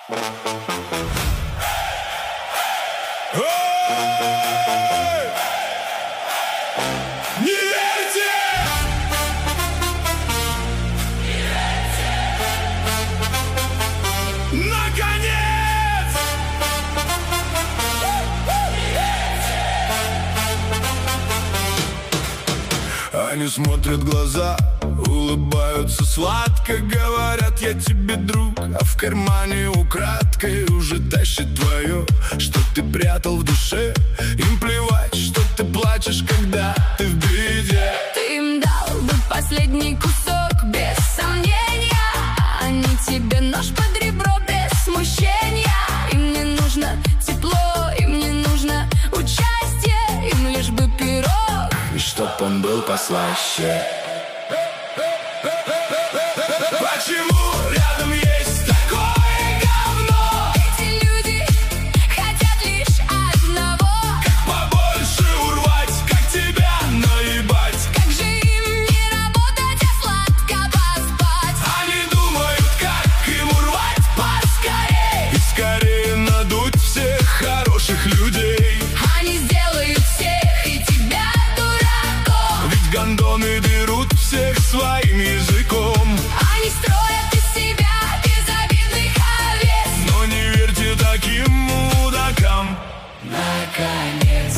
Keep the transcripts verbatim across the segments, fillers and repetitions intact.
Не верьте! Не верьте! Наконец! Не верьте! Они смотрят в глаза, улыбаются сладко, говорят: я тебе друг, а в кармане украдкой уже тащит твое, что ты прятал в душе. Им плевать, что ты плачешь, когда ты в беде. Ты им дал бы последний кусок, без сомнения. Они тебе нож под ребро без смущения. Им не нужно тепло, им не нужно участие, им лишь бы пирог, и чтоб он был послаще. Почему рядом есть такое говно? Эти люди хотят лишь одного: как побольше урвать, как тебя наебать. как же им не работать, а сладко поспать. Они думают, как им урвать поскорей и скорее надуть всех хороших людей. Они сделают всех и тебя дураком, Ведь гондоны берут всех своим языком. они строят из себя безобидных овец. Но не верьте таким мудакам. Наконец,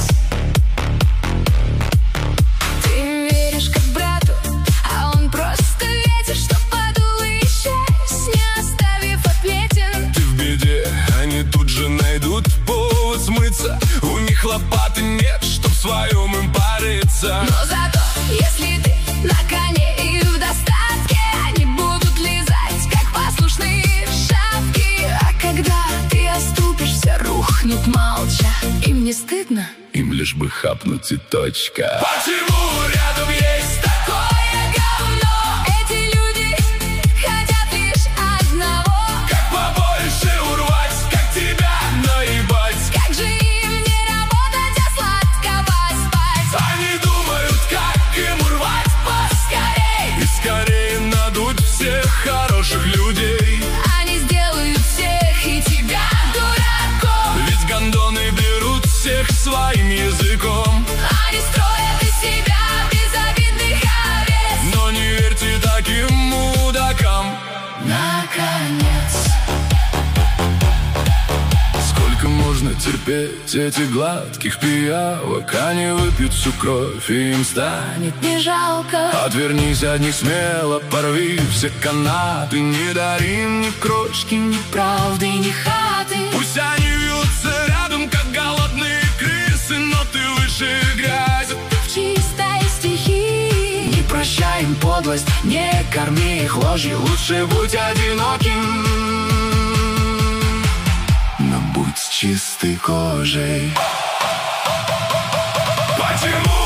ты им веришь как брату, а он просто ветер, что подул и исчез, не оставив отметин. Ты в беде, они тут же найдут повод смыться. У них лопаты нет, чтоб в своем им париться. Но зато, если ты на коне и в достатке, они будут лизать, как послушные шапки. А когда ты оступишься, рухнут молча. Им не стыдно? Им лишь бы хапнуть и точка. Почему рядом есть Такое говно! Эти люди хотят лишь одного: как побольше урвать, как тебя наебать. как же им не работать, а сладко поспать. Они думают, как им урвать Поскорей! и скорее надуть всех хороших людей. Они сделают всех и тебя дураком, Ведь гондоны берут всех своим языком. они строят из себя безобидных овец. Но не верьте таким мудакам. Наконец, Сколько можно терпеть этих гладких пиявок? Они выпьют всю кровь, и им станет. не жалко. Отвернись от них смело, порви все канаты. Не дари им ни крошки, ни правды, ни хаты. Пусть они вьются рядом, как голодные крысы, но ты выше грязи. В чистой стихии Не прощай им подлость, не корми их ложью. Лучше будь одиноким, но будь с чистой кожей. Почему